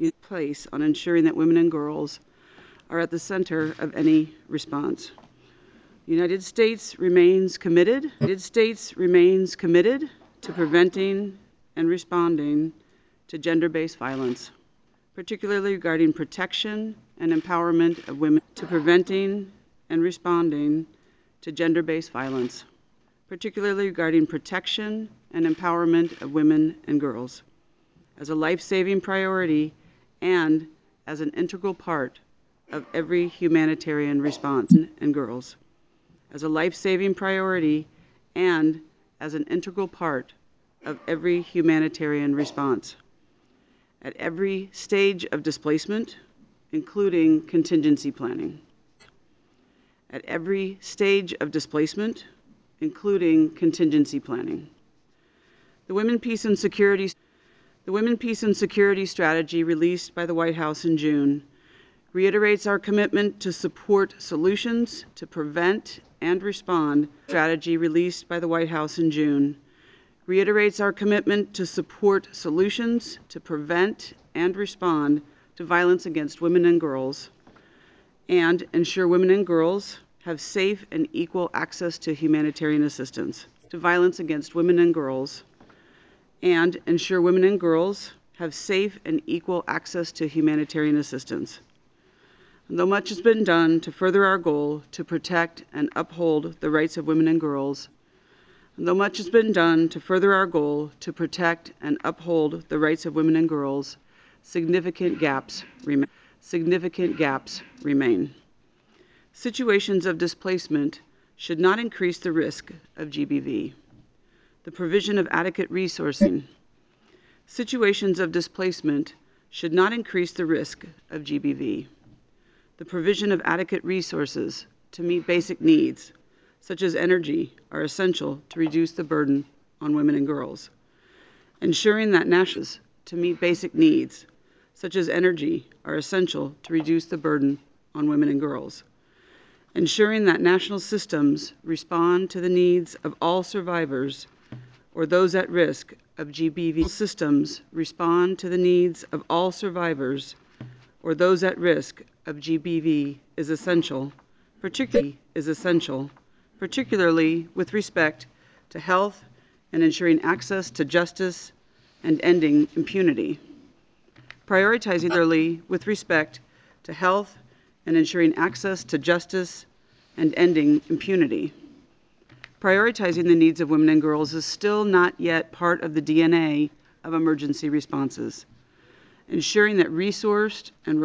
place on ensuring that women and girls are at the center of any response. The United States remains committed to preventing and responding to gender-based violence, particularly regarding protection and empowerment of women, to preventing and responding to gender-based violence, particularly regarding protection and empowerment of women and girls, as a life-saving priority and as an integral part of every humanitarian response, and girls, as a life-saving priority and as an integral part of every humanitarian response. At every stage of displacement, including contingency planning. At every stage of displacement, including contingency planning. The Women, Peace, and Security Strategy released by the White House in June reiterates our commitment to support solutions to prevent and respond. Strategy released by the White House in June reiterates our commitment to support solutions to prevent and respond to violence against women and girls, and ensure women and girls have safe and equal access to humanitarian assistance. To violence against women and girls, and ensure women and girls have safe and equal access to humanitarian assistance. And though much has been done to further our goal to protect and uphold the rights of women and girls, significant gaps remain. Situations of displacement should not increase the risk of GBV. The provision of adequate resourcing. Situations of displacement should not increase the risk of GBV. The provision of adequate resources to meet basic needs, such as energy, are essential to reduce the burden on women and girls. Ensuring that national to meet basic needs, such as energy, are essential to reduce the burden on women and girls. Ensuring that national systems respond to the needs of all survivors or those at risk of GBV. Systems respond to the needs of all survivors or those at risk of GBV is essential, particularly with respect to health and ensuring access to justice and ending impunity. Prioritizing with respect to health and ensuring access to justice and ending impunity. Prioritizing the needs of women and girls is still not yet part of the DNA of emergency responses. Ensuring that resourced and